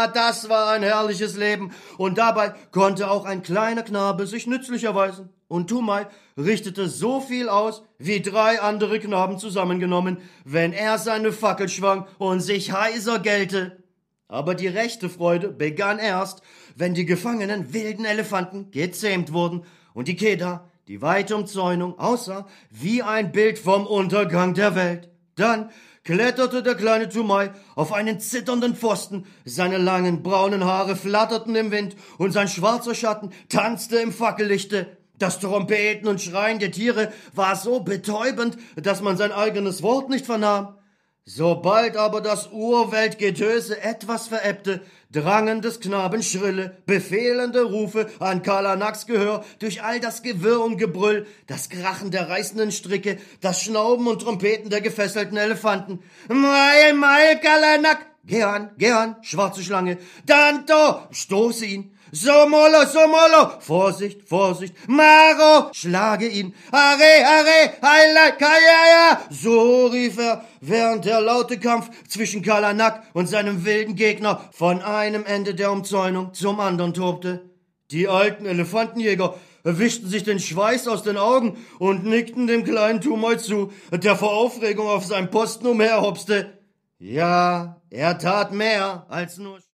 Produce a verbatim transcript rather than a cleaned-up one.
Ja, das war ein herrliches Leben. Und dabei konnte auch ein kleiner Knabe sich nützlich erweisen. Und Tumai richtete so viel aus, wie drei andere Knaben zusammengenommen, wenn er seine Fackel schwang und sich heiser gellte. Aber die rechte Freude begann erst, wenn die gefangenen wilden Elefanten gezähmt wurden und die Keda, die weite Umzäunung, aussah wie ein Bild vom Untergang der Welt. Dann kletterte der kleine Tumai auf einen zitternden Pfosten, seine langen braunen Haare flatterten im Wind und sein schwarzer Schatten tanzte im Fackellichte. Das Trompeten und Schreien der Tiere war so betäubend, dass man sein eigenes Wort nicht vernahm. Sobald aber das Urweltgetöse etwas verebbte, drangen des Knaben schrille, befehlende Rufe an Kalanaks Gehör durch all das Gewirr und Gebrüll, das Krachen der reißenden Stricke, das Schnauben und Trompeten der gefesselten Elefanten. Meil, Meil, Kalanak! Geh an, geh an, schwarze Schlange. Danto! Stoße ihn! Somolo, Somolo! Vorsicht, Vorsicht! Maro! Schlage ihn! Are, are! Heila, Kayaya! So rief er, während der laute Kampf zwischen Kalanak und seinem wilden Gegner von einem Ende der Umzäunung zum anderen tobte. Die alten Elefantenjäger wischten sich den Schweiß aus den Augen und nickten dem kleinen Tumai zu, der vor Aufregung auf seinem Posten umherhopste. Ja, er tat mehr als nur